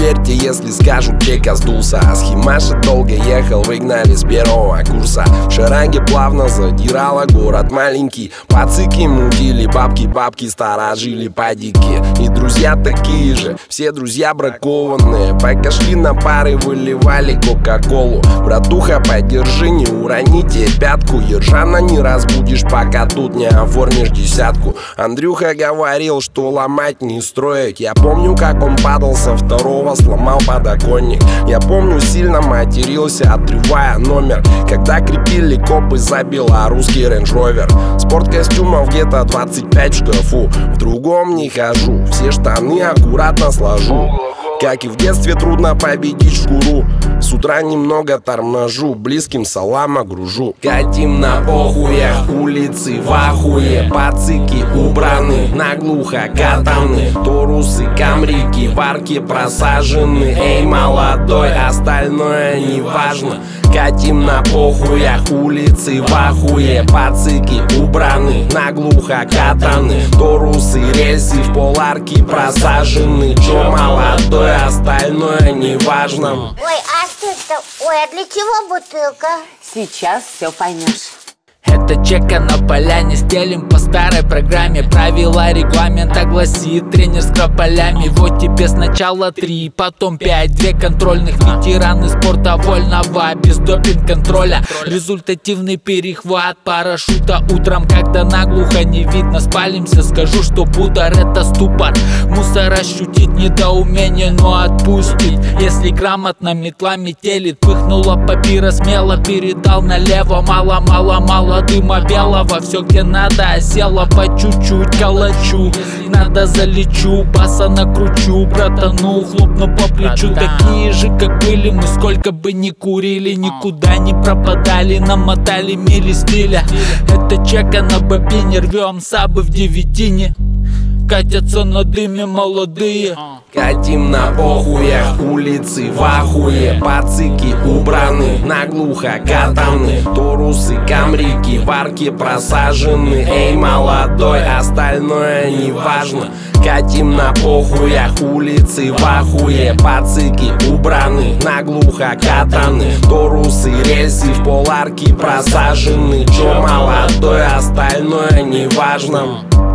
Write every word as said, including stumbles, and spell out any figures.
поверьте, если скажу, чека сдулся. А схемаша долго ехал, выгнали с первого курса. В шаранге плавно задирала город маленький. Пацыки мудили, бабки, бабки сторожили падики. И друзья такие же, все друзья бракованные. Пока шли на пары, выливали кока-колу. Братуха, подержи, не уроните пятку. Ержана не разбудишь, пока тут не оформишь десятку. Андрюха говорил, что ломать не строить. Я помню, как он падал со второго, сломал подоконник. Я помню, сильно матерился, отрывая номер, когда крепили копы за белорусский Range Rover. Спорткостюмов где-то двадцать пять в шкафу, в другом не хожу, все штаны аккуратно сложу. Как и в детстве, трудно победить шкуру. С утра немного торможу, близким салам огружу. Катим на похуях, улицы в ахуе. Пацыки убраны, наглухо катаны. Торусы, камрики, в арке просажены. Эй, молодой, остальное не важно. Катим на похуях, улицы в ахуе. Пацыки убраны, наглухо катаны. Торусы, рельсы в поларке просажены. Чё, молодой, остальное не важно. Ой, а что это? Ой, а для чего бутылка? Сейчас все поймешь. Это чека на поляне, стелим по старой программе. Правила регламента гласит тренер с крополями. Вот тебе сначала три, потом пять, две контрольных. Ветераны спорта вольного, без допинг-контроля. Результативный перехват парашюта утром, когда наглухо не видно. Спалимся, скажу, что будар это ступор. Мусор ощутит недоумение, но отпустит, если грамотно метла метелит. Пыхнула папира, смело передал налево. Мало-мало-мало дыма белого, все где надо осело по чуть-чуть, калачу. Надо залечу, баса накручу, братану, хлопну по плечу. Такие же, как были мы, сколько бы ни курили, никуда не пропадали, намотали мили стиля. Это чека на бобине, рвем сабы в девятине. Катятся на дыме молодые. Катим на похуях, улицы в ахуе. Пацыки убраны, наглухо катаны. Торусы, камрики, в арке просажены. Эй, молодой, остальное не важно. Катим на похуях, улицы в ахуе. Пацыки убраны, наглухо катаны. Торусы, рельсы в поларке просажены. Чё, молодой, остальное не важно.